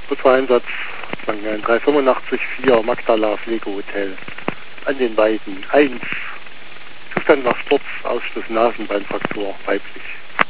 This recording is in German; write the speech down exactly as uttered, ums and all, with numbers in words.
Fotoeinsatz, sagen wir ein drei fünfundachtzig vier Magdala Pflegehotel. An den beiden. eins. Zustand nach Sturz, Ausschluss Nasenbeinfraktur, weiblich.